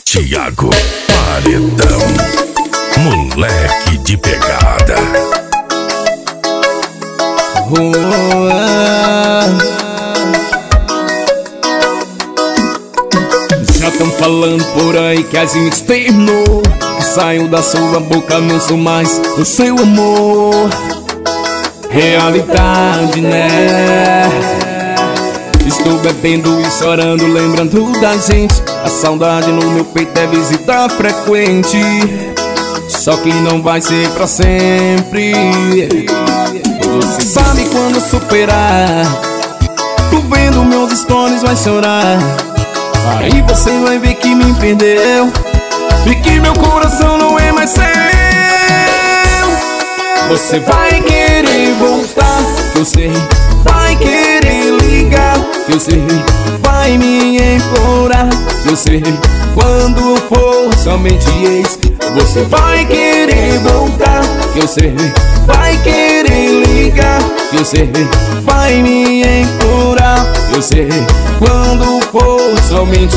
Thiago Paredão, moleque de pegada. Já tão falando por aí que a gente terminou, que saiu da sua boca, não sou mais o seu amor. Realidade, né? Estou bebendo e chorando, lembrando da gente. A saudade no meu peito é visita frequente, só que não vai ser pra sempre. Você sabe quando superar, tu vendo meus stories vai chorar. Aí você vai ver que me perdeu e que meu coração não é mais seu. Você vai querer voltar, eu sei. Vai querer ligar, eu sei. Vai me implorar, eu sei. Quando for somente ex, você vai querer voltar, eu sei. Vai querer ligar, eu sei. Vai me implorar, eu sei. Quando for somente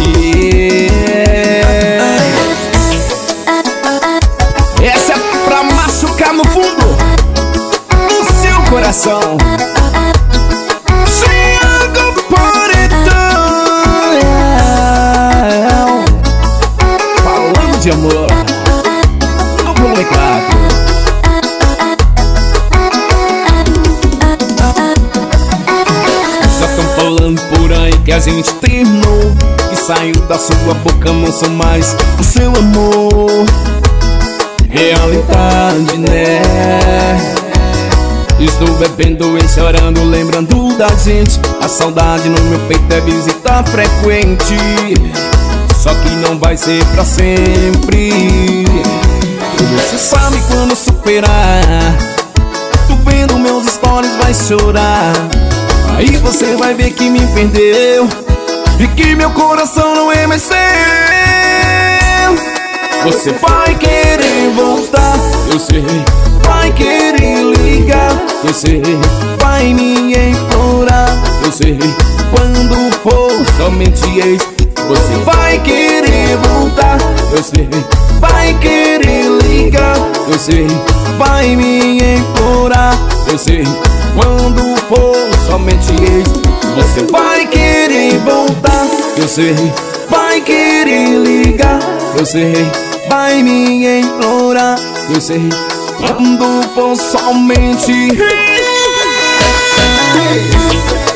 ex. Essa é pra machucar no fundo do seu coração. Thiago Paredão, falando de amor no molecado. Já tão falando por aí que a gente terminou, que saiu da sua boca, não sou mais o seu amor. Realidade, né? Estou bebendo e chorando, lembrando da gente. A saudade no meu peito é visita frequente, só que não vai ser pra sempre. Você sabe quando superar, tu vendo meus stories vai chorar. Aí você vai ver que me perdeu e que meu coração não é mais seu. Você vai querer voltar, eu sei. Vai querer ligar, eu sei. Vai me implorar, eu sei. Quando for somente ex, você vai querer voltar, eu sei. Vai querer ligar, eu sei. Vai me implorar, eu sei. Quando for somente ex, você vai querer voltar, eu sei. Vai querer ligar, eu sei. Vai me implorar, eu sei. Quando for somente